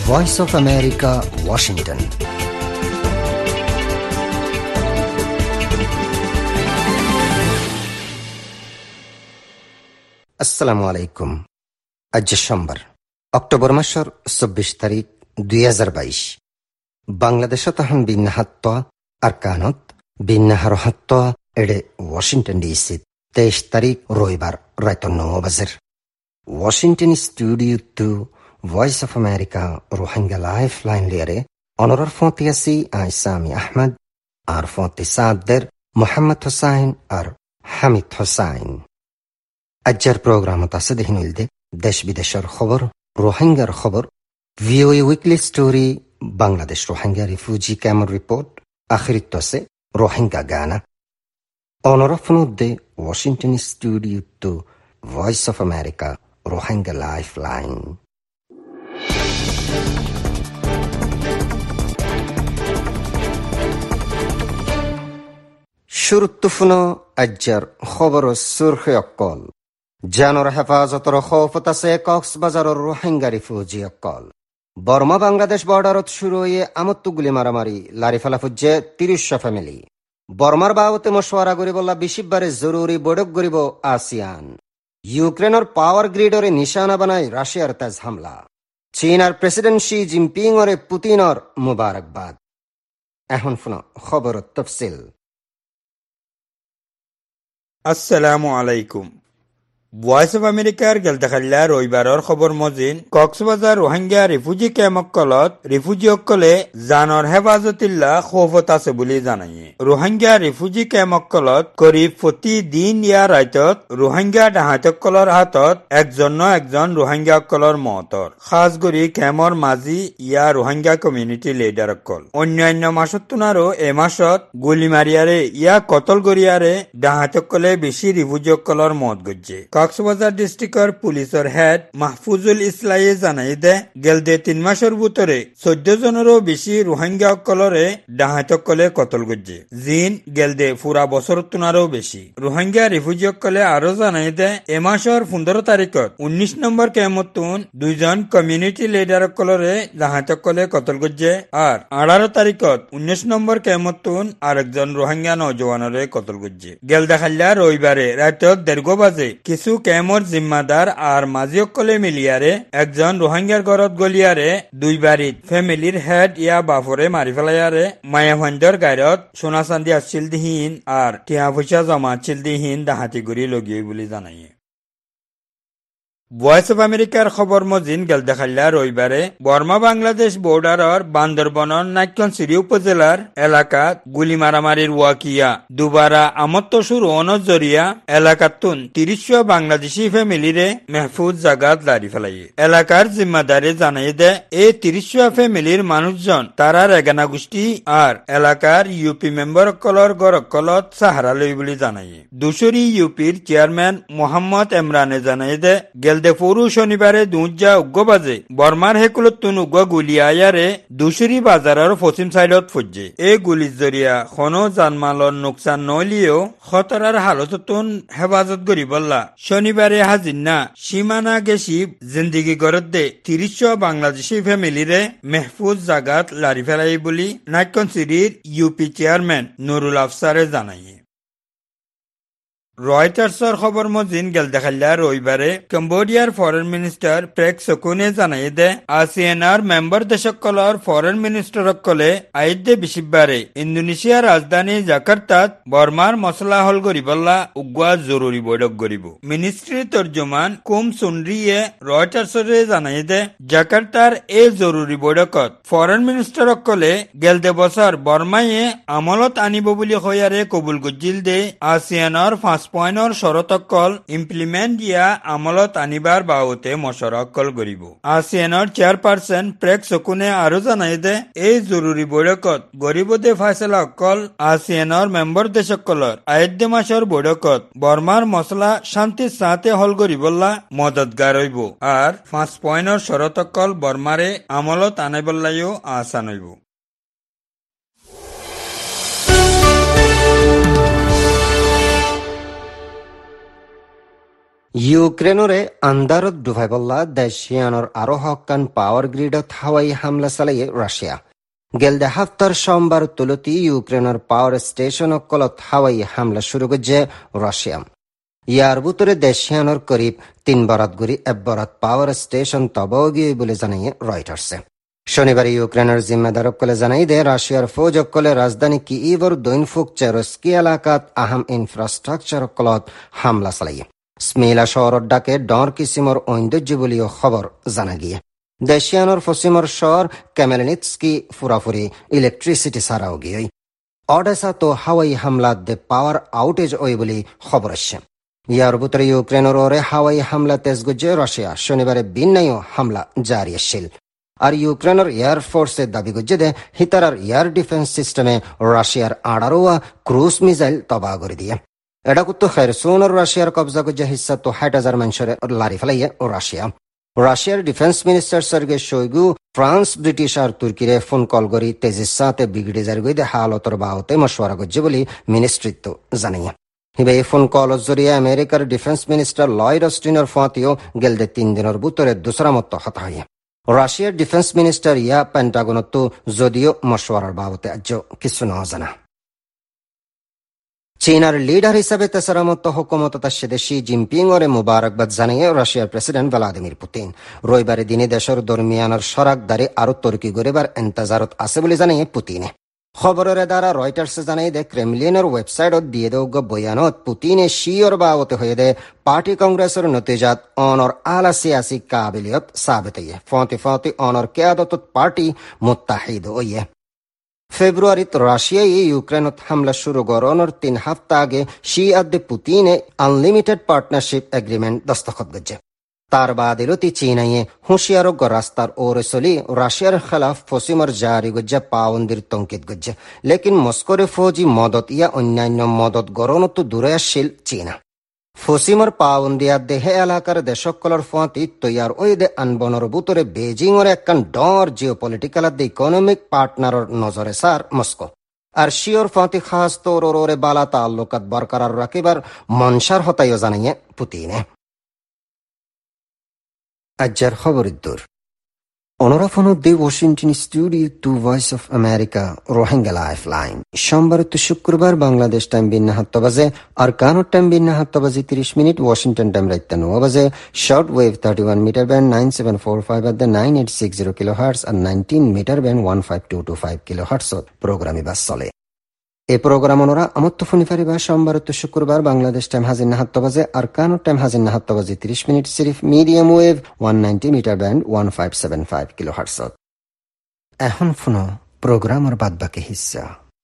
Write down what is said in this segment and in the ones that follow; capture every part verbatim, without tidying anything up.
Voice of America, Washington. আসসালামু আলাইকুম। আজ সোমবার, অক্টোবর মাসের চব্বিশ তারিখ দুই হাজার বাইশ। বাংলাদেশত এখন বিন্যাহাত্ত আর কানত বিন্যাহার হাত্ত এডে ওয়াশিংটন ডিসি তেইশ তারিখ রবিবার রাত নৌ বাজের। Washington studio two Voice of America Rohingya life line লিয়ারে অনরর ফোঁতি আসি আই সামি আহমদ আর ফোঁতি সাদদের মোহাম্মদ হোসাইন আর হামিদ হোসাইন। আজ্জার প্রোগ্রামত আছে দেহিন উইলদে দেশ বিদেশের খবর, রোহিঙ্গার খবর, VOA weekly story, Bangladesh Rohingya refugee camp report, আখিরিত আছে রোহিঙ্গা গানা। অনরফনুদ্দে Washington studio two Voice of America Rohingya life line. শুরুত্তুফুনো আজ্জার খবর সুরখে অক্কল। জানর হেফাজতর খৌফত আছে কক্সবাজারের রোহিঙ্গা রিফিউজি অক্কল। বর্মা বাংলাদেশ বর্ডারত শুরু হয়ে আমত্তু গুলি মারামারি লারি ফেলাফুজে তিরিশশো ফ্যামিলি। বর্মার বাবতে মশওয়ারা করিবল্লা বিশিববারে জরুরি বৈঠক করিব আসিয়ান। ইউক্রেনের পাওয়ার গ্রিডরে নিশানা বানায় রাশিয়ার তেজ হামলা। চীন আর প্রেসিডেন্ট শি জিনপিং ওরে পুতিনর মুবারকবাদ। এখন শুনো খবর তফসিল। আসসালামু আলাইকুম। ভয়েস অফ আমেরিকার গেলতাখাল্লা রবিবারের খবর মজিন কক্সবাজার রোহিঙ্গা রিফিউজি ক্যাম্পকলত রিফিউজিসকলে জানর হেফাজতিল্লা খৌফত আছে বুলি জানায়। রোহিঙ্গা রিফিউজি ক্যাম্পকলত করিব প্রতিদিন ইয়া রাইতত রোহিঙ্গা ডাহাতকলৰ হাতত একজন ন একজন রোহিঙ্গাসকলৰ মহতৰ খাস কৰি ক্যাম্পৰ মাজি ইয়া রোহিঙ্গা কমিউনিটি লিডাৰসকল। অন্যান্য মাসতুনাৰো এ মাসত গুলি মাৰিয়াৰে ইয়া কতল কৰিয়াৰে ডাহাতকলে বেছি রিফিউজিসকলৰ মত গজ্জে। কক্সবাজার ডিস্ট্রিক্টর পুলিশের হেড মাহফুজুল ইসলাইয়ে জানাই দে গেলদে তিন মাসের ভিতরে চোদ্দ জনেরও বেশি রোহিঙ্গা অকলরে ডাহাতকলে কতল গজ্জে, জিন গেলদে পুরা বছর তুনারও বেশি। রোহিঙ্গা রিফিউজি অকলে আরো জানাই দে এ মাসের পনেরো তারিখত উনিশ নম্বর ক্যাম্পতুন দুইজন কমিউনিটি লিডার অকলরে ডাহাতকলে কতল গজ্জে আর আঠারো তারিখত উনিশ নম্বর ক্যাম্পতুন আরেকজন রোহিঙ্গা নৌজওয়ানরে কতল গজ্জে। গেলদাখাল্লা রবিবারে রাতত দেড় বাজে কিছু ক্যাম্পর জিম্মাদার আর মাজিসকলে মিলিয়ারে একজন রোহিঙ্গার ঘরত গলিয়ারে দুই বাড়িত ফ্যামিলির হেড ইয়া বাফরে মারি ফেলাইয়ারে মায়াভান্ডর গায়রত সোনা চান্দি আসছিল দিহীন আর টিয়া পয়সা জমা আছিল দিহীন ডাহাতি গুড়ি লগিয়ে বুলি জানায়। ভয়েস অফ আমেরিকার খবর মজিন গেলদাখাল্লা রবিবারে বর্মা বাংলাদেশ বর্ডারর বান্দরবনের নাইক্যনসিরি উপজেলার এলাকাত গুলি মারামারির ওয়াকিয়া দুবারা আমত্ত শুরু অনজরিয়া এলাকাতুন তিরিশশো বাংলাদেশি ফ্যামিলিরে মেহফুজ জাগাত লারি ফেলাই। এলাকার জিম্মাদারে জানাই দে এই তিরিশশো ফ্যামিলির মানুষজন তারার এগানা গোষ্ঠী আর এলাকার ইউপি মেম্বার কলর গরকলত সাহারা লই বলে জানাই। দুশরি ইউপির চেয়ারম্যান মোহাম্মদ ইমরানে জানাই দে গেলদে পৌর শনিবারে দুজা উগ্র বাজে বর্মার হেকুলতুন উগ্র গুলি আয়ারে দুশরি বাজারের পশ্চিম সাইডত ফুজে। এই গুলির জরিয়া কোনো জানমালর নোকসান নলিয়েও খতরার হালততুন হেফাজত করি বললা শনিবারে হাজিনা সীমানা গেছি জিন্দিগি গরত দে তিরিশশো বাংলাদেশি ফ্যামিলিরে মেহফুজ জাগাত লারি ফেলাই বলি নাইক্যনসিরির ইউপি চেয়ারম্যান নুরুল আফসারে জানায়। রয়টার্সর খবর মজিন গেলদাখাল্লা রবিবারে কম্বোডিয়ার ফরেন মিনিস্টার প্রেক সকুনে জানাই দে আসিয়ানার মেম্বার দেশসকলৰ ফরেন মিনিস্টাৰসকলে আইদে বিশিবারে ইন্দোনেছিয়ার রাজধানী জাকার্তাত বর্মার মশলা হল গরিবল্লা উগুয়া জরুরি বৈঠক গরিব। মিনিস্ট্রির তর্জমান কুম সুনরিয়ে রয়টার্সরে জানাই দে জাকার্তার এই জরুরি বৈঠকত ফরেন মিনিস্টারসকলে গেলদে বছর বর্মায়ে আমলত আনিব বুলি হয়ারে কবুল গজিল দে আসিয়ানৰ পাঁচ পয়েন্টর শরতকল ইমপ্লিমেন্ট দিয়া আমলত আনিবার বাবতে মশরকল গরিব। আসিয়ানের চেয়ারপারসন প্রেক সকুনে আরো জানাই দে এই জরুরি বৈঠকত গরিবদে ফাইসলা অকল আসিয়ানের মেম্বার দেশসকলৰ আয়দ্য মাসের বৈঠকত বর্মার মশলা শান্তি সাথে হল গরিবল্লা মদতগার হইব আর পাঁচ পয়েন্টর শরতকল বর্মারে আমলত আনাইবল্লাইও আসান হইব। ইউক্রেনরে আন্দারত ডুভাইবল্লা দেশিয়ানর আরো হকান পাওয়ার গ্রিডত হাওয়াই হামলা চালাইয়ে রাশিয়া গেলদে হাফতার সোমবার তুলতি ইউক্রেনের পাওয়ার স্টেশন অকলত হাওয়াই হামলা শুরু করছে রাশিয়া। ইয়ার ভিতরে দেশিয়ানর করিব তিন বরাত গুড়ি এক বরাত পাওয়ার স্টেশন তবাও গিয়ে বলে জানাইয়ে রয়টার্সে। শনিবার ইউক্রেনের জিম্মেদার অকলে জানাই দে রাশিয়ার ফৌজ অকলে রাজধানী কিইভর দৈনফুক চেরস্কি এলাকাত আহাম ইনফ্রাস্ট্রাকচার অকলত হামলা চালাইয়ে স্মিলা শহর ডাকে ডর কিসিমর ঐন্দর্য বলিও খবর জানা গিয়ে দেশিয়ানোর পশ্চিমর শহর ক্যামেলনিৎস্কি ফুরাফুরি ইলেকট্রিসিটি ছাড়াও গিয়ে অডেসা তো হাওয়াই হামলাত দে পাওয়ার আউটেজ ওই বলি খবর আসছে। ইয়ার ভিতরে ইউক্রেনের ওরে হাওয়াই হামলা তেজ গুজে রাশিয়া শনিবারে বিন্যায় হামলা জারি আসছিল। আর ইউক্রেনের এয়ারফোর্সে দাবি গুজে দে হিতারার এয়ার ডিফেন্স সিস্টেমে রাশিয়ার আড়ারোয়া ক্রুজ মিসাইল তবা করে দিয়ে এটা কুত্তো খেরসুন রাশিয়ার কবজা গুজে হিসা তো ষাট হাজার মানুষের লারি ফেলাইয়ে রাশিয়া। রাশিয়ার defence minister Sergei Shoigu France British আর তুর্কিরে ফোন কল করি তেজিসাতে বিগড়ে যার গই দে হালতর বাহতে মশওয়ারা গুজে বলি মিনিস্ট্রিত্ব জানিয়ে হিবে এই ফোন কল জরিয়ে আমেরিকার ডিফেন্স মিনিস্টার লয়েড অস্টিনের ফাঁতিও গেলদে তিন দিনের ভিতরে দুসরা মত হতা হইয়ে রাশিয়ার ডিফেন্স মিনিস্টার ইয়া পেন্টাগনতো যদিও মশওয়ারার বাবতে আজ কিছু ন জানা। চীনার লিডার হিসাবে তেসরা মত হুকুমত তার শি জিনপিং ওরে মুবারকবাদ জানিয়ে রাশিয়ার প্রেসিডেন্ট ভ্লাদিমির পুতিন রবিবারে দিনে দেশের দরমিয়ানের সরাকদারি আরো তর্কি গড়িবার এন্তাজারত আছে বলে জানিয়ে পুতিনে খবরের দ্বারা রয়টার্সে জানাই দে ক্রেমলিনের ওয়েবসাইটত দিয়ে দেওগ বয়ানত পুতিনে শিওর বাবতে হয়ে দে পার্টি কংগ্রেসের নতিজাত অনর আলা সিয়াসি কাবিলিয়ত সাবেত হইয়ে ফতি ফতি অনর কেয়াদত পার্টি মুত্তাহিদ হইয়ে। ফেব্রুয়ারিত রাশিয়ায় ইউক্রেনত হামলা শুরু গরনের তিন হপ্তাহ আগে শি আদে পুতিনে আনলিমিটেড পার্টনারশিপ এগ্রিমেন্ট দস্তখত গজ্জে। তার বাদ এলতি চীনাইয়ে হুঁশিয়ারোগ্য রাস্তার ওরে চলি রাশিয়ার খেলাফ ফসিমর জারি গজ্জে পাউন্দির তঙ্কিত গজ্জে লেকিন মস্কোরে ফৌজি মদত ইয়া অন্যান্য মদত গরনত দূরে আসছিল চীনা ফসিমর পাউন্দিয়া দেহে এলাকার দেশকলর ফাঁতি তৈয়ার ওই দে আনবনর বুতরে বেজিং ওর একখান ডর জিও পলিটিক্যাল দে ইকোনমিক পার্টনারর নজরে সার মস্কো আর শিওর ফাঁতি খাস তোর ওরে বালা তাল্লুকাত বরকরার রাখিবার মনসার হতাইও জানাইয়ে পুতিনে। আজ্জার খবরের দূর অনরাফন দি Washington studio two Voice of America Rohingya life line সোমবার তো শুক্রবার বাংলাদেশ টাইম বিন্না হাত্ত বাজে আর কানোর টাইম বিন্না হাত্ত বাজে তিরিশ মিনিট ওয়াশিংটন টাইম রাইতে নয় বাজে short wave thirty one metre band nine seven four five at the nine eight six zero kilohertz আর nineteen metre band one five two two five kilohertz প্রোগ্রামে বাস চলে। এই programme ওনরা আমত্ত ফোনি ফারিবা সোমবার তো শুক্রবার বাংলাদেশ টাইম হাজির না হাত্ত বাজে আর কানোর টাইম হাজির না হাত্ত বাজে তিরিশ মিনিট সিরিফ medium wave one ninety metre band one five seven five kilohertz. এখন ফোনো প্রোগ্রামের বাদ বাকি হিস্সা।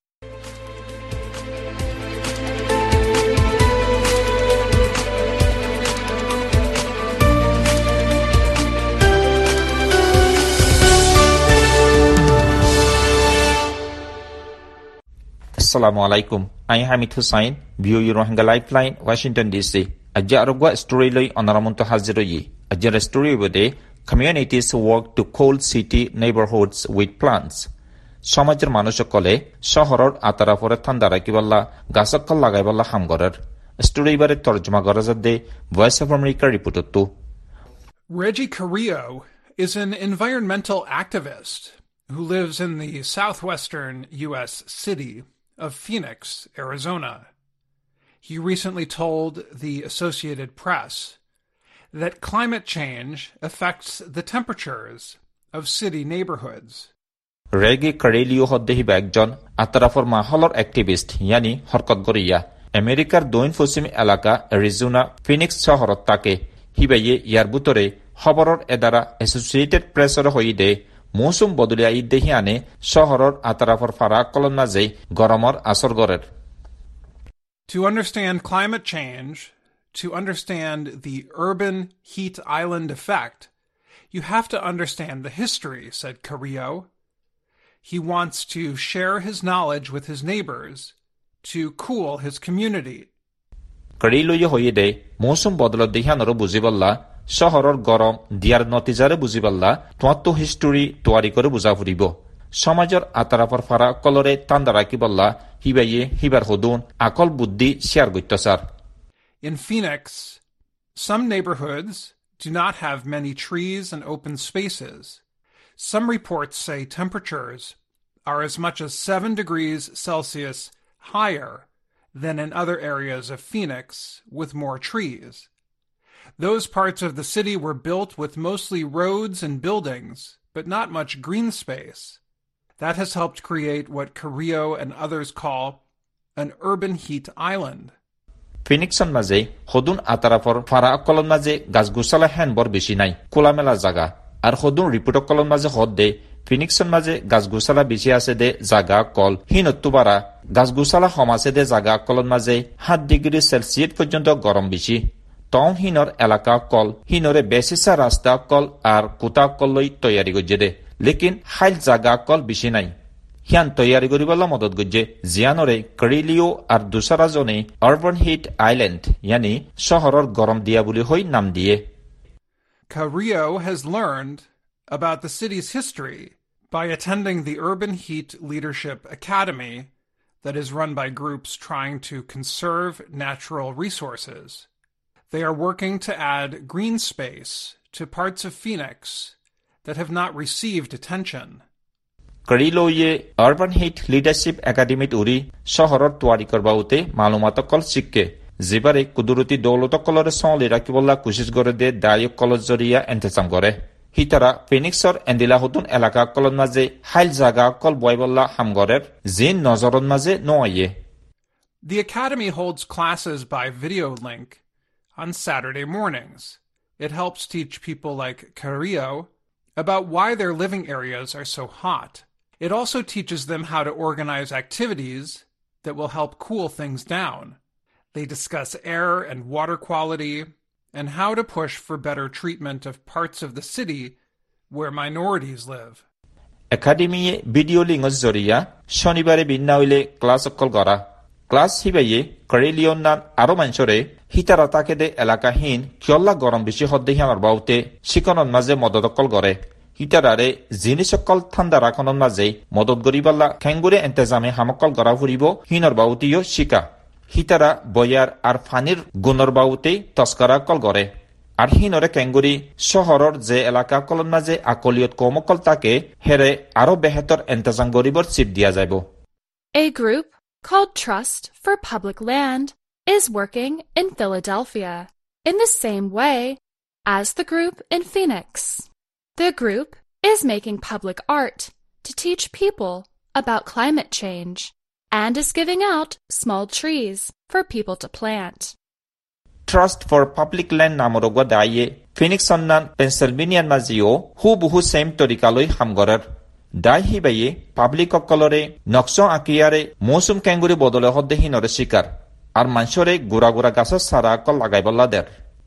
Assalamu alaikum. I am Hamid Hussain, view your Rohingya Lifeline, Washington D C. Ajja arugwa story loi onaramunto haziroyi. Ajja story bode communities work to cold city neighborhoods with plants. সমাজের মানুষ সকলে শহরের আতারা পরে ঠান্ডা রাখিবাল্লা গাছকল লাগাইবাল্লা হাম করার স্টোরি বারে তর্জমা করা যাতে Voice of America report. Reggie Carrillo is an environmental activist who lives in the southwestern U S city of Phoenix, Arizona. He recently told the Associated Press that climate change affects the temperatures of city neighborhoods. Reggie Carrillo হদ্দেহি একজন আতারাফর মাহলর activist ইয়ানি হরকত গরিয়া আমেরিকার দক্ষিণ পশ্চিম এলাকা Arizona Phoenix শহরত তাকে হিবাইয়ে ইয়ার ভিতরে খবরের এদারা অ্যাসোসিয়েটেড প্রেসর হইদে মৌসুম বদলিয়া ইদ্দেহি আনে শহরের আতারাফর ফারাক কলন মাঝে গরমর আসর গড়ের। To understand climate change, to understand the urban heat island effect, you have to understand the history, said Carrillo. He wants to share his knowledge with his neighbors to cool his community. Carrillo হইদে মৌসুম বদল দেহিয়ানর বুঝিবল্লা শহরের গরম দিয়ার নতিজারে বুঝিবাল্লা তোমাত্ত history Tiwari করে বুঝা ফুরিব সমাজের আতারাফর ফারা কলরে তান্দা রাখিবল্লা হিবাইয়ে হিবার হদুন আকল বুদ্ধি শেয়ার গত্যসার। In Phoenix, Some neighborhoods do not have many trees and open spaces. Some reports say temperatures are as much as seven degrees Celsius higher than in other areas of Phoenix with more trees. Those parts of the city were built with mostly roads and buildings, but not much green space. That has helped create what Carrillo and others call an urban heat island. ফিনিক্সন মাঝে হদুন আতারাফর ফারা অকলন মাঝে গাছগুছালা হেন বর বেশি নাই খোলামেলা জাগা আর হদুন রিপোর্ট অকলন মাঝে হদ দে ফিনিক্সন মাঝে গাছগুছালা বেশি আছে দে জাগা কল হিনত্তুবারা গাছগুছালা কম আছে দে জাগা অকলন মাঝে সাত ডিগ্রি সেলসিয়াস পর্যন্ত গরম বেশি টাউন হিনর এলাকা কল হিনরে বেসিসা রাস্তা কল আর কুতা কলই তৈয়ারি গজ্জে দে লেকিন হাইল জাগা কল বেশি নাই হিয়ান তৈয়ারি করিবলা মদত গজ্জে জিয়ানরে কারিলিও আর দুসরা জনে আরবান হিট আইল্যান্ড ইয়ানি শহরর গরম দিয়া বুলি হই নাম দিয়ে Carrillo has learned about the city's history by attending the Urban Heat Leadership Academy that is run by groups trying to conserve natural resources. They are working to add green space to parts of Phoenix that have not received attention. কারিলোয়ে urban heat leadership একাডেমিত উরি শহরর তৈয়ারি করবাউতে মালুমাত কল শিক্ষে জিবারে কুদরতি দৌলত কলরে সলে রাখিবলা কোশিশ করে দে দায়ক কলজ জরিয়া এন্তেসাম করে হিতারা ফিনিক্সর এন্দিলা হতুন এলাকা কলন মাঝে হাইল জাগা কল বয়বল্লা হামগরের জিন নজরন মাঝে নয়ে The academy holds classes by video link on Saturday mornings. It helps teach people like Carrillo about why their living areas are so hot. It also teaches them how to organize activities that will help cool things down. They discuss air and water quality and how to push for better treatment of parts of the city where minorities live. Academy video lingos zoria shonibare binnaile class okkol gora. Class hibaye Carrillo nan aro manshore hitara takede elaka hin kyolla gorom bishi hodde hiamar baute shikonon maze mododokol gore. হিতারারে জিনিসকল ঠান্ডা রাখনের মাঝে মদত গরিবাল্লা খেঙ্গুরে এন্তেজামে হামকল গড়া ফুরিব হিনর বাউতিও শিকা হিতারা বয়ার আর ফানির গুণর বাউতে তস্করা call গড়ে আর হিনরে কেঙ্গুরি শহরর যে এলাকা colon মাঝে আকলিয়ত কমকল তাকে হেরে আরো বেহেতর এন্তেজাম গরিবর চিপ দিয়া যাইব A group called Trust for Public Land is working in Philadelphia in the same way as the group in Phoenix. The group is making public art to teach people about climate change and is giving out small trees for people to plant. Trust for Public Land namorogwa daye Phoenix sonnan Pennsylvania mazio hu buhu same torikaloi hamgorer dai hibaye public okolore nokso akiyare mosum kenguri bodole hodde hinore shikar ar manshore gura gura gasas sara kol lagai bollader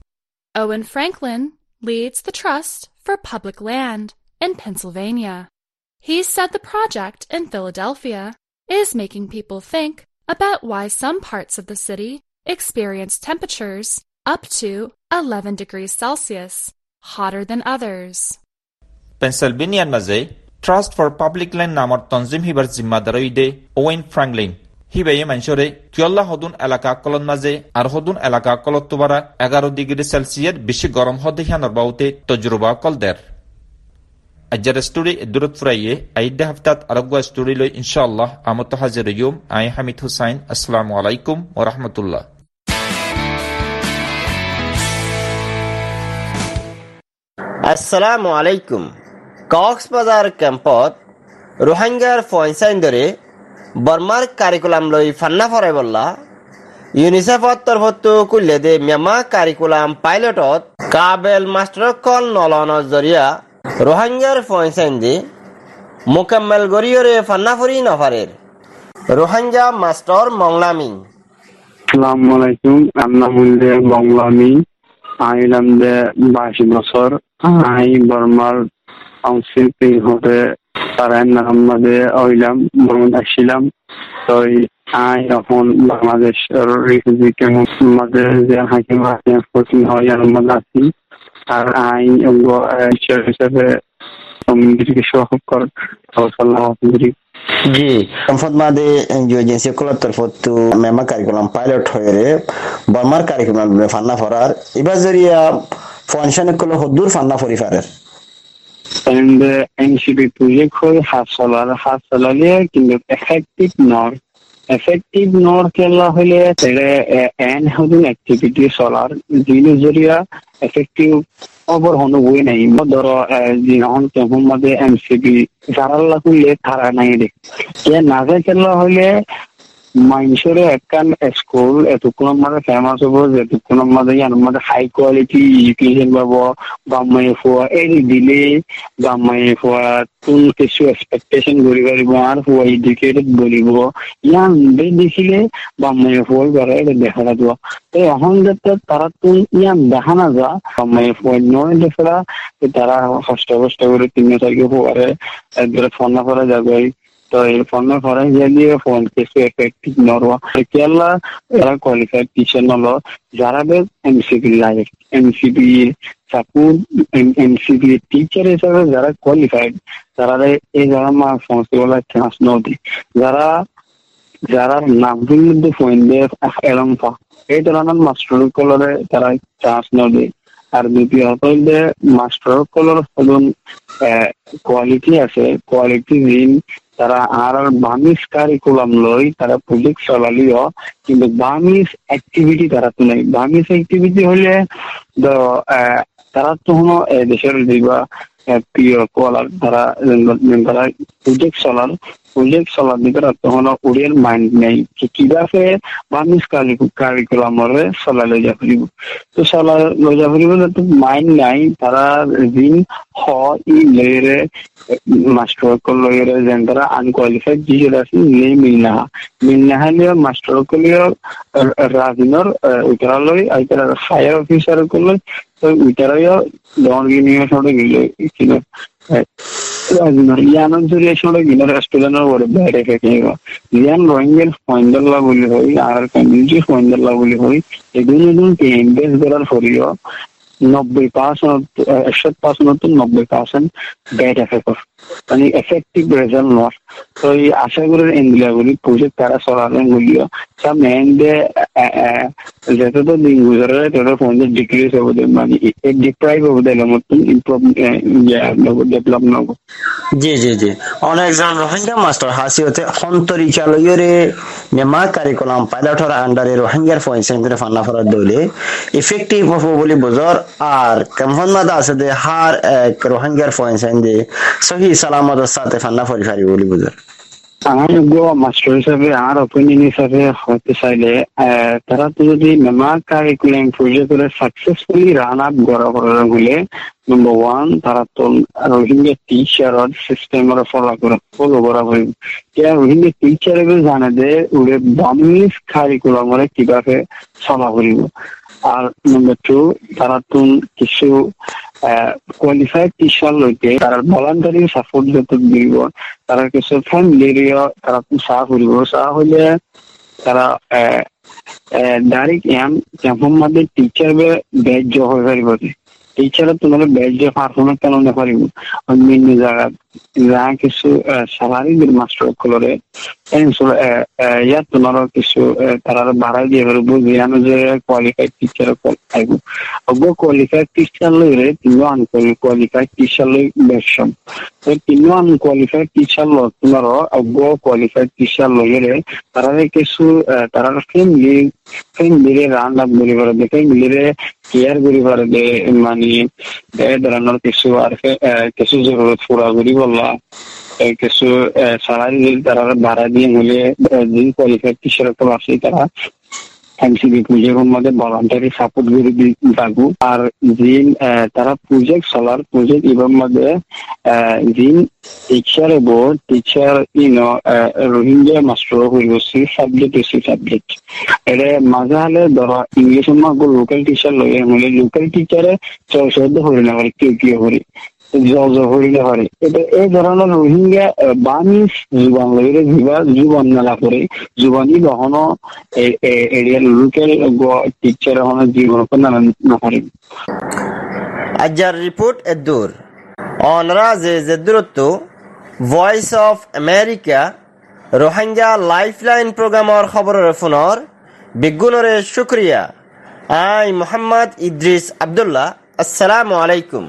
Owen Franklin leads the Trust for Public Land in Pennsylvania. He said the project in Philadelphia is making people think about why some parts of the city experience temperatures up to eleven degrees Celsius, hotter than others. Pennsylvania maze Trust for Public Land namor tanzim hibar zimmadaride Owen Franklin hibaye manshore kyolla hodun elaka kolon maze ar hodun elaka kolot tubara এগারো degree Celsius বেশি গরম হতে হিয়ানর বাউতে তজরুবা call দের আজর story দুরত ফ্রাইয়ে আইদা হাফতাত আরগwa story লই ইনশাআল্লাহ আমত হাজির ইয়ুম I Hamid Hussain আসসালামু আলাইকুম ওয়া রাহমাতুল্লাহ আসসালামু আলাইকুম কক্সবাজার ক্যাম্পত রোহিঙ্গার ফয়সাইন্দরে বর্মার কারিকুলাম লই ফান্না ফরাই বললা ইউনিসেফর তরফত কুল্লে দে মিয়ামা কারিকুলাম পাইলটত কাবেল মাস্টার কল নলনৰ জৰিয়া রোহিঙ্গার ফয়সাইন্দে মুকাম্মাল গরিয়রে ফান্না ফরি নফারের রোহিঙ্গা মাস্টার মংলামি আসসালামু আলাইকুম আন্না মুন্ডে মংলামি আইলাম দে বাইশ বছর আই বর্মার অংশিপি হতে তারান নামে আইলাম বর্মা ছিলাম তো আই এখন বাংলাদেশ রিফিউজি ক্যাম্প মাঝে যে হাকিম হাকিম কোচিং হয় আর মাদাসি আর আই হিসেবে কমিউনিটি সহকার সাল্লাল্লাহু আলাইহি জি সম্পদ মাদে এনজিও এজেন্সি কলার তরফ তো মেমা কারিকুলাম পাইলট হয়ে বর্মার কারিকুলাম ফান্না ফরার এবার জরিয়া ফাংশন কলো হদুর ফান্না ফরি ফারের and the N C B project hoy half solar half solar কিন্তু effective nor effective nor kella হলে সেটা এন হদুন অ্যাক্টিভিটি সোলার দিন জরিয়া effective অবর হনো বই নাই ধরো জিনহন কেমন মাঝে এমসিবি জারাল্লা করলে তারা নাই রে কে নাজে কেলা হইলে মাইনসরে একখান স্কুল এতক্ষণ মাঝে ফেমাস হবো যেতক্ষণ মাঝে ইয়ার মাঝে হাই কোয়ালিটি এডুকেশন পাবো গাম্মাই ফুয়া এরি দিলে গাম্মাই ফুয়া তুন কিছু এক্সপেকটেশন করি পারিব আর ফুয়া এডুকেটেড বলিব ইয়ান দেখিলে গাম্মাই ফুয়া করে দেখা যাব তো এখন যাতে তারা তুন ইয়ান দেখা না যা গাম্মাই ফুয়া নয় দেখা তারা কষ্ট কষ্ট করে তিন তারিখে ফুয়ারে একবারে ফোন না করা যাবে তো এই ফোন ফরাই গেলে ফোন কিছু এফেক্টিভ নরওয়া কেলা এরা কোয়ালিফাইড টিচার নলো যারা বে MCB like MCB support MCB teacher হিসাবে যারা কোয়ালিফাইড তারা এই যারা মা সংস্থা চান্স নদী যারা যারা নামগুলোর মধ্যে ফোন দিয়ে এরম এই ধরনের মাস্টার কলরে তারা চান্স নদী আর দ্বিতীয়ত হইলে মাস্টার কলর হলুন কোয়ালিটি আছে কোয়ালিটি ঋণ তারা আর বামিস কারিকুলাম লই তারা প্রজেক্ট চালালিও কিন্তু বামিস অ্যাক্টিভিটি তারা তো নাই বামিস অ্যাক্টিভিটি হলে তারা তো হলো দেশের দিবা প্রিয় কলার তারা তারা প্রজেক্ট চলার প্রজেক্ট চলার দিকে তখন ওরিয়ার মাইন্ড নেই কিভাবে বামিস কারিকুলামরে চলাই লৈ যা ফুরিব তো চলাই লৈ যা ফুরিব তো মাইন্ড নাই তারা দিন হ ই লেরে মাস্টার কলরে যেন তারা আনকোয়ালিফাইড টিচার আছে নেই মিলনা মিলনা হলে মাস্টার কলিও রাজিনর উতরালই আইতার হায়ার অফিসার কলই তো উতরাইও ডন গিনিও সরে গেল ছিল রাজিনর ইয়ানন জুরি সরে গেল রেস্টুরেন্টের ওরে বাইরে থেকে ইয়ান রোহিঙ্গার ফয়েন্ডাল্লা বলি হই আর কমিউনিটি ফয়েন্ডাল্লা বলি হই এগুলো দুন কে ইনভেস্ট করার ফরিও নব্বই পার্সেন্ট একশো পার্সেন্ট নব্বই পার্সেন্ট ব্যাড এফেক্ট মানে এফেক্টিভ রেজাল্ট নট তো এই আশা করি এনগুলাগুলি প্রজেক্ট তারা চলালেন গুলিও সব মেন দিয়ে যেতে তো দিন গুজরে তত ফোন ডিক্রিজ হবো মানে ডিপ্রাইভ হবো দিলাম মতন ইম্প্রুভ ডেভেলপ নব জি জি জি অনেকজন রোহিঙ্গা মাস্টার হাসি হতে অন্তরিচালয়রে নেমা কারিকুলাম পাইলটর আন্ডারে রোহিঙ্গার ফয়েন সেন্টারে ফান্না ফরার দলে ইফেক্টিভ হবো বলে বুঝর আর কেমন মাদা আছে যে হার এক রোহিঙ্গার ফয়েন সেন্টারে সহি সালামতের সাথে ফান্না ফরি ফারি বলে বুঝর আমার গোয়া মাস্টার হিসাবে আমার অপিনিয়ন হিসাবে হতে চাইলে তারা তো যদি নেমা কারিকুলাম প্রজেক্ট করে সাকসেসফুলি রান আপ করা করার হলে নম্বর ওয়ান তারা তো রোহিঙ্গা টিচার সিস্টেম ফলো করা ফলো করা হইব কে রোহিঙ্গা টিচার জানে যে ওরে বামিস কারিকুলাম কিভাবে চলা করিব আর নম্বর টু তারা তো কিছু কোয়ালিফাইড টিচার লইতে তারা ভলান্টারি সাপোর্ট যত দিব তারা কিছু ফ্যামিলিও তারা চাহ করিব চাহ হইলে তারা ডাইরেক্ট এম কেমন মাঝে টিচার ব্যাচ হয়ে পারিব টিচার তোমার ব্যাচ পারফরমেন্স কেন না পারিব অন্য জায়গা যা কিছু স্যালারি মাস্টার কলরে ইয়াত তোমার কিছু তারা বাড়াই দিয়ে পারব জানো যে কোয়ালিফাইড টিচার আইব অব কোয়ালিফাইড টিচার লইরে তিন আনকোয়ালিফাইড টিচার লই বেশম তিন আনকোয়ালিফাইড টিচার ল তোমার অব কোয়ালিফাইড টিচার লইরে তারা কিছু তারা ফ্যামিলি ফ্যামিলি রান আপ করি পারে ফ্যামিলিরে কেয়ার করি পারে মানে এ ধরনের কিছু আর কিছু জরুরত পুরা করি বললা কিছু স্যালারি তারা ভাড়া দিয়ে হলে যিনি কোয়ালিফাইড টিচার তো আছে তারা এমসিবি প্রজেক্টের মধ্যে ভলান্টারি সাপোর্ট করে থাকবো আর যিন তারা প্রজেক্ট চলার প্রজেক্ট এবার মধ্যে যিন টিচার হব টিচার ইন রোহিঙ্গা মাস্টার হইব সি সাবজেক্ট সি সাবজেক্ট এটা মাঝে হলে ধরো ইংলিশ মাগো লোকাল টিচার লগে হলে লোকাল টিচারে চৌষট্টি হরি না পারে কেউ কেউ হরি জজ হরিলে পারে এটা এই ধরনের রোহিঙ্গা বামিস জীবন লইরে জীবা জীবন মেলা করে জীবনী বহন এরিয়ার লোকাল টিচার হন জীবন না পারে আজার রিপোর্ট এদুর অনরা যে যে দূরত্ব Voice of America Rohingya lifeline প্রোগ্রামর খবরের ফোনর বিগুণরে শুক্রিয়া। আই মোহাম্মদ ইদ্রিস আব্দুল্লাহ। আসসালামু আলাইকুম।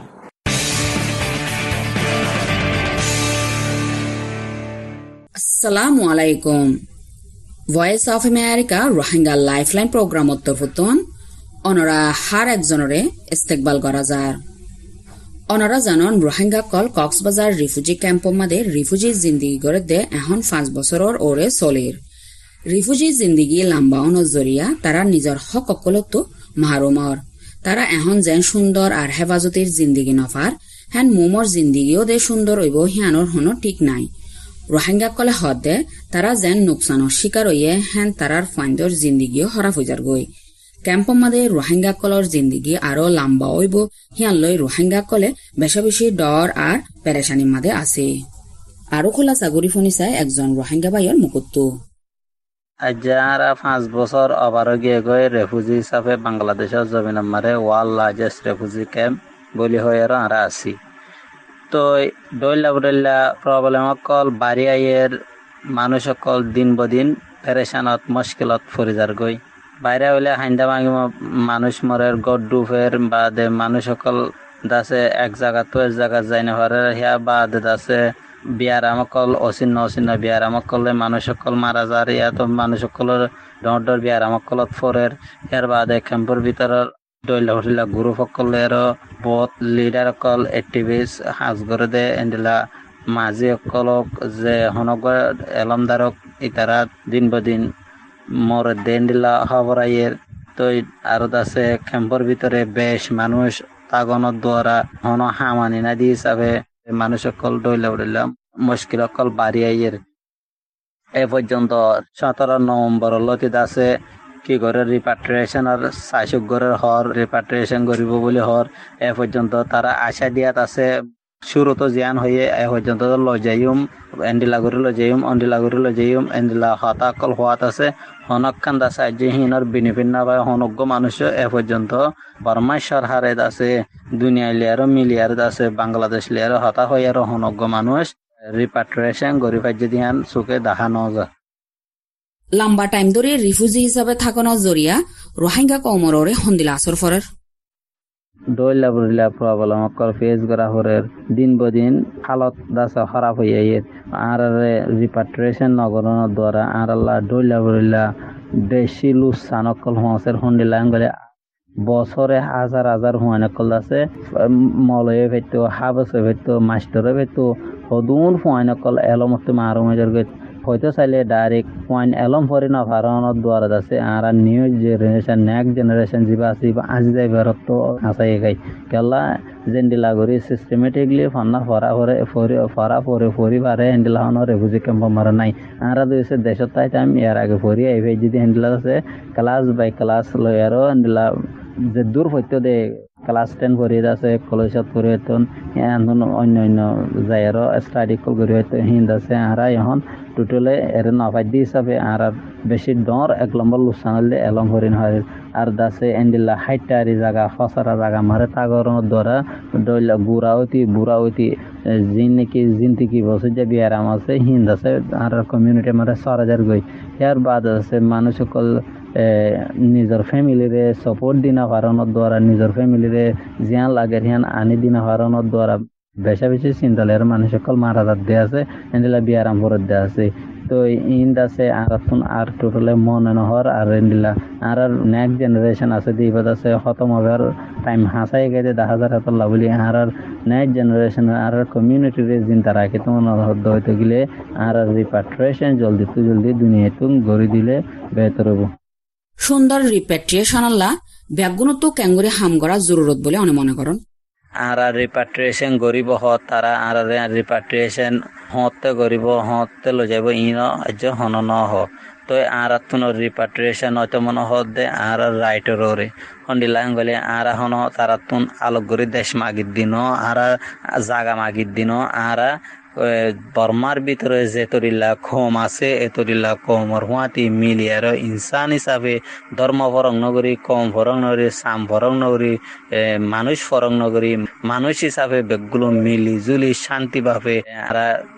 আসসালামু আলাইকুম। Voice of America Rohingya lifeline program উত্তরফুতন অনরা হার একজনরে ইস্তেকবাল করা যার। অনরা জানন রোহিঙ্গা কল কক্সবাজার রিফিউজি ক্যাম্প মাদে রিফিউজি জিন্দিগি গড়ে দে এখন পাঁচ বছরের ওরে চলির। রিফিউজি জিন্দিগি লাম্বা অনজরিয়া তারা নিজের হক অকলতো মাহরুমর। তারা এখন যেন সুন্দর আর হেফাজতির জিন্দিগি নফার হেন মোমর জিন্দিগিও দে সুন্দর হইব হিয়ানোর হনো ঠিক নাই। রোহিঙ্গা কলে হদ দে তারা যেন নোকসানোর শিকার হইয়ে হেন তারার ফাইন্দর জিন্দিগিও হরা ফুজার গই। ক্যাম্প মাদে রোহিঙ্গা কলর জিন্দিগি আরো লম্বা হইব হিয়ান লই রোহিঙ্গা কলে বেশা বেশি ডর আর পেরেশানির মাদে আছে। আরো খোলা চাগুরি ফনিসায় একজন রোহিঙ্গা ভাইয়ের মুকুত্তু। আজারা পাঁচ বছর অবারো গিয়ে গিয়ে রেফিউজি হিসাবে বাংলাদেশের জমিন মারে ওয়ার্ল্ড লার্জেস্ট রেফিউজি ক্যাম্প বলি হয়ে আমরা আছি। তো ডইলা বডইলা প্রবলেম অকল বাড়ি আইয়ের মানুষ অকল দিন বদিন পেরেশানত মুশকিলত ফরিজার গই। বাইরে হইলে হাইন্দা ভাঙি মানুষ মরের গড্ডুফের বাদে মানুষ সকল দাসে এক জায়গা তো এক জায়গা যাই না হরে হিয়া বাদে দাসে বিয়ারাম অকল অচিন্ন অচিন্ন বিয়ারাম অকলে মানুষ সকল মারা যার ইয়া তো মানুষ সকলের ডর ডর বিয়ারাম অকলত ফরের ইয়ার বাদে ক্যাম্পের ভিতরের ডইলা হইলা গ্রুপ অকলের বহুত লিডার অকল এক্টিভিস্ট হাজ করে দে এন্ডিলা মাঝি অকলক যে হনক এলমদারক ইতারা দিন বদিন মর দেন্ডিলা খবরাইয়ের তো আরো আছে ক্যাম্পের ভিতরে বেশ মানুষ তাগনের দ্বারা হন হামানি না দিয়ে হিসাবে মানুষ সকল ডইলা উড়িলা মুশকিল অকল বাড়ি আইয়ের। এ পর্যন্ত সতেরো নভেম্বর লতিত আছে কি করে রিপাট্রিয়েশনের শাসক গড়ের হর রিপাট্রিয়েশন করিব বলে হর এ পর্যন্ত তারা আশা দিয়াত আছে। শুরুতো জিয়ান হয়ে এ পর্যন্ত লজাইম এন্ডিলা করে লজাইম অন্ডিলা করে লজাইম এন্ডিলা হতা কল হওয়াত আছে হনক কান্দা সাহায্যহীনর বিনিফিন না পায় হনজ্ঞ মানুষ এ পর্যন্ত বর্মা সরহারেদ আছে দুনিয়া লিয়ারও মিলিয়ার আছে বাংলাদেশ লিয়ারও হতা হয়ে আরো হনজ্ঞ মানুষ রিপাট্রিয়েশন গরিব দিয়ান চোখে দেখা ন যায়। লম্বা টাইম ধরে রিফিউজি হিসাবে থাকানোর জরিয়া রোহিঙ্গা কমররে হন্দিলা আসর ফরের ডইলা বুড়িলা প্রবলেম অকল ফেস করা হরের দিন বদিন হালত দাসা খারাপ হয়ে আর রিপাট্রিয়েশন নগরণের দ্বারা আর আল্লাহ ডইলা বুড়িলা বেশি লুসান অকল হসের হন্দিলা গলে বছরে হাজার হাজার হুয়ান অকল আছে মলয়ে ফেতো হাবসে ফেতো মাস্টরে ফেতো হদুন ফুয়ান অকল এলমতে মারো মেজর গেত হয়তো চাইলে ডাইরেক্ট পয়েন্ট এলম ফরি না ভারণত দ্বারা আছে আর নিউ জেনারেশন নেক্সট জেনারেশন যা আছে আজি যাই ভারত তো আসাই গাই কেলা জেন্ডিলা করি সিস্টেমেটিকলি ফান্না ফরা ফরে ফরি ফরা ফরে ফরি পারে হ্যান্ডেলা হন রেফিউজি ক্যাম্প মারা নাই আর দুইছে দেশত তাই টাইম ইয়ার আগে ফরি আইবে যদি হ্যান্ডেলা আছে ক্লাস বাই ক্লাস লয় আরো হ্যান্ডেলা যে দূর হইতো দে ক্লাস টেন পড়ি আছে কলেজত পড়ি হইতো অন্য অন্য যাই আরো স্টাডি কল করি হইতো হিন্দ আছে আর এখন টোটালে এর নফাইদি হিসাবে আর বেশি ডর এক নম্বর লুসানল এলম হরিণ হয় আর দাসে এন্ডিলা হাইটারি জায়গা ফসারা জায়গা মারে তাগরণের দ্বারা ডইলা বুড়া হইতি বুড়া হইতি জিন নাকি জিন থেকে বসে যে বিয়ারাম আছে হিন্দ আছে আর কমিউনিটি মারে চার হাজার গই ইয়ার বাদ আছে মানুষ সকল নিজের ফ্যামিলিরে সাপোর্ট দিনা হারানোর দ্বারা নিজের ফ্যামিলিরে জিয়ান লাগে হিয়ান আনি দিনা হারানোর দ্বারা বেশা বেশি চিন্তালের মানুষ সকল মারা যাত দিয়ে আছে এন্ডিলা বিয়ারাম ফরত দিয়ে আছে তো ইন্দ আছে আর আর টোটালে মনে নহর আর এন্ডিলা আর নেক্সট জেনারেশন আছে দিবাদ আছে খতম হবার টাইম হাসাই গেছে দশ হাজার হাত লাভলি আর নেক্সট জেনারেশন আর কমিউনিটির চিন্তা রাখি তোমার হদ্দ হইতে গেলে আর রিপাট্রিয়েশন জলদি তো জলদি দুনিয়া তুম গড়ি দিলে বেহতর হবো। সুন্দর রিপ্যাট্রিয়েশন আল্লাহ ব্যাগুণত ক্যাঙ্গুরি হাম করা জরুরত বলে অনেক মনে করেন। আর রিপাট্রিয়েশন গরিব হত তারা আর রিপাট্রিয়েশন হতে গরিব হতে লো যাব ইন আজ হন ন হ তো আর তুন রিপাট্রিয়েশন হয়তো মনে হত দে আর রাইটর রে হন্ডিলা গলে আর হন তারা তুন আলোক গরি দেশ মাগির দিন আর জাগা মাগির দিন আর বর্মার ভিতরে যে তরিল্লা কম আছে এ তরিল্লা কমর হুয়াতি মিলিয়ার ইনসান হিসাবে ধর্ম ফরং নগরী কম ফরং নগরী সাম ফরং নগরী মানুষ ফরং নগরী মানুষ হিসাবে বেগগুলো মিলি জুলি শান্তিভাবে আর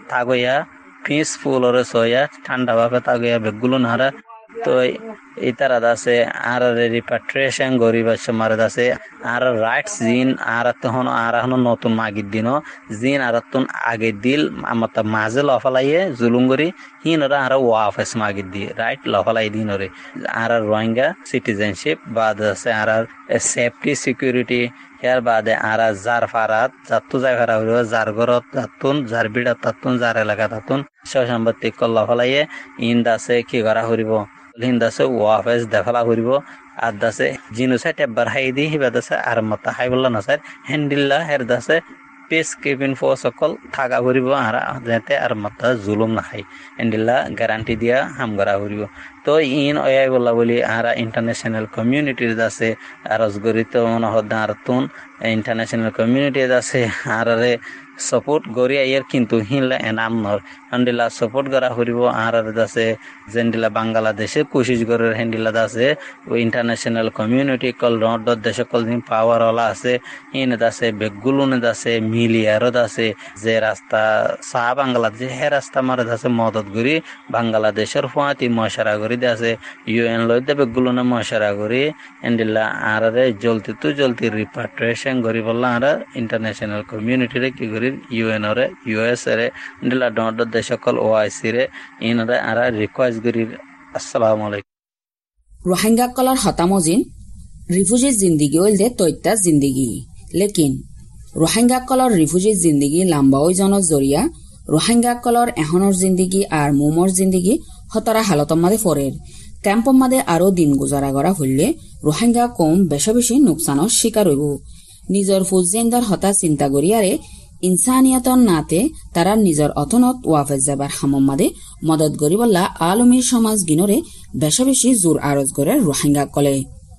থাকইয়া পিসফুল ওরে সইয়া ঠান্ডা ভাবে থাকইয়া বেগুলো নারা তো এই তারা আছে আর রিপাট্রিয়েশন গরিব মারে আছে আর রাইটস জিন আর তখন আর এখন নতুন মাগির দিন জিন আর তখন আগে দিল আমার মাঝে লফালাইয়ে জুলুঙ্গরি হিনরা আর ওয়াফেস মাগির দিয়ে রাইট লফালাই দিন ওরে আর রোহিঙ্গা সিটিজেনশিপ বাদ আছে আর সেফটি সিকিউরিটি ইয়ার বাদে আর যার ফারাত যাত্তু যাই ফারা হইব যার ঘরত যাতুন যার বিড়াত তাতুন যার এলাকা তাতুন সে সম্পত্তি কল্লা ফলাইয়ে ইন্দ আছে কি করা হইব হিন্দ আছে ওয়াফেস দেখালা করিব আর দাসে জিনোসাইড একবার হাই দি হিবা দাসে আর মাতা হাই বললা না স্যার হ্যান্ডিল্লা হের দাসে পেস কিপিং ফোর্স সকল থাকা করিব আর যাতে আর মাতা জুলুম না খাই হ্যান্ডিল্লা গ্যারান্টি দিয়া হাম করা করিব তো ইন ওয়াই বলা বলি আর ইন্টারন্যাশনাল কমিউনিটির দাসে আর অজগরিত মনহদ আর তুন ইন্টারন্যাশনাল কমিউনিটির দাসে আর সাপোর্ট গড়িয়া ইয়ার কিন্তু হিনলা এনাম নর হ্যান্ডিলা সাপোর্ট করা করিব আর দাসে জেন্ডিলা বাংলাদেশে কোশিশ করে হ্যান্ডিলা দাসে ও ইন্টারন্যাশনাল কমিউনিটি কল রড দেশে কল দিন পাওয়ার ওলা আছে ইন দাসে বেগুলুন দাসে মিলিয়ার দাসে যে রাস্তা সাহা বাংলাদেশ হে রাস্তা মারে দাসে মদত করি বাংলাদেশের ফুয়াতি মশারা করি দাসে ইউএন লই দে বেগুলুনে মশারা করি হ্যান্ডিলা আর জলতি তো জলতি রিপাট্রিয়েশন করি বললা আর ইন্টারন্যাশনাল কমিউনিটি রে কি করি ইউএন রে ইউএস রে হ্যান্ডিলা ডড দেশ কল ওআইসি রে ইন রে আর রিকোয়েস্ট করি আসসালামু আলাইকুম রোহিঙ্গা কলার হতামজিন রিফিউজি জিন্দিগি হইল দে তৈতা জিন্দিগি লেকিন রোহিঙ্গা কলর রিফিউজি জিন্দিগি লম্বা ওই জনের জরিয়া রোহিঙ্গা কলর এহনর জিন্দিগি আর মোমর জিন্দিগি হতারা হালতর মাদে ফরের ক্যাম্পর মাদে আরো দিন গুজারা করা হইলে রোহিঙ্গা কম বেশি বেশি নোকসানের শিকার হইব নিজের ফুজেন্দার হতা চিন্তা করিয়ারে ইনসানিয়তর নাতে তারা নিজের অতনত ওয়াফেজ যাবার হামম মাদে মদত গরিবল্লা আলমী সমাজ গিনরে বেশি বেশি জোর আরজ করে রোহিঙ্গা কলে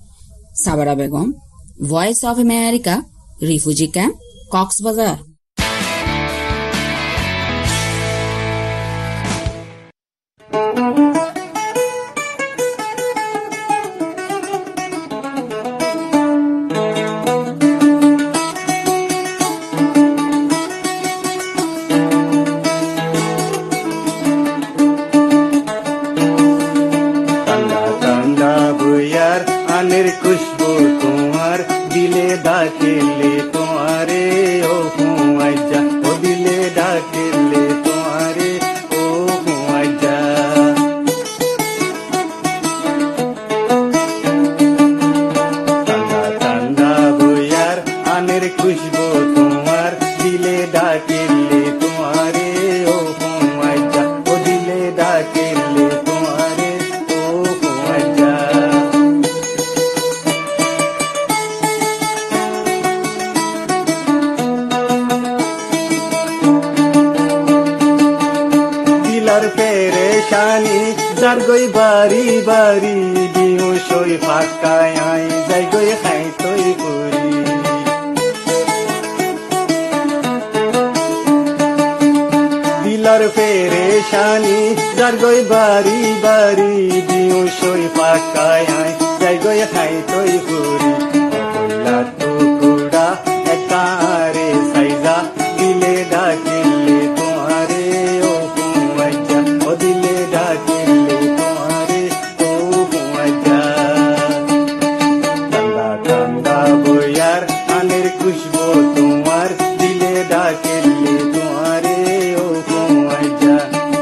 Sabara Begum Voice of America refugee camp Cox's Bazar खुशबू तुम्हार दिले डाकेले तुम्हारे ओ हुआजा ओ दिले डाकेले तुम्हारे ओ हुआजा ठंडा ठंडा बुयार आनेर खुशबू तुम्हार दिले डाकेले तुम्हारे ओ हुआजा ओ दिले डाकेले तुम्हारे ओ हुआजा পেরেশানি যার গই বাড়ি বাড়ি দিও সই ফাঁকায় আই যাই গই খাই তৈ করি দিলার পেরেশানি যার গই বাড়ি বাড়ি দিও সই ফাঁকায় আই যাই গই খাই তৈ করি বললা তো কুড়া একারে সাইজা দিলে ডাকিলে তোমারে ও o dile dakile tumhare o huaja tanda tanda boyar aner khushbu tumhar dile dakile tumhare o huaja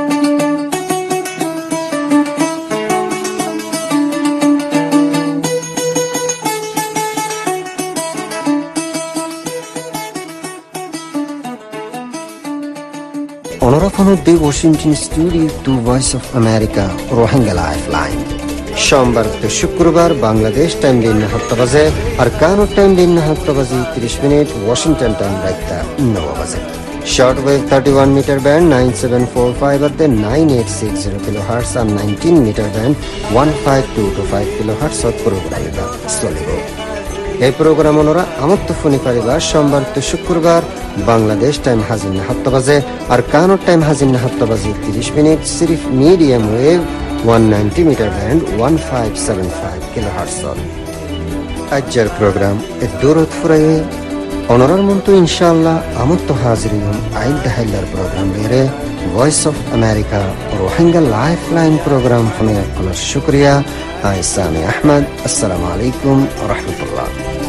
অনরাফানুদ্দি Washington studio two Voice of America Rohingya lifeline সোমবার তো শুক্রবার বাংলাদেশ টাইম দিন সাতটা বাজে আর কানো টাইম দিন সাতটা বাজে তিরিশ মিনিট ওয়াশিংটন টাইম রাইতা নয় বাজে short wave thirty one metre band nine seven four five আর nine eight six zero kilohertz আর nineteen metre band one five two two five kilohertz প্রোগ্রামিবা চলিব এই প্রোগ্রাম ওনারা আমার তো ফোনে পারিবার সোমবার তো শুক্রবার বাংলাদেশ টাইম হাজির না সাতটা বাজে আর কানোর টাইম হাজির না সাতটা বাজে তিরিশ মিনিট সিরিফ medium wave one ninety metre band one five seven five kilohertz আজ্জার প্রোগ্রাম এ দূরত ফুরাইয়ে Honorar muntu inshallah amutto haziriyum aid dahillar program lere Voice of America Rohingya Lifeline program hame qilish shukriya. Ay Sami Ahmad. Assalomu alaykum va rahmatulloh.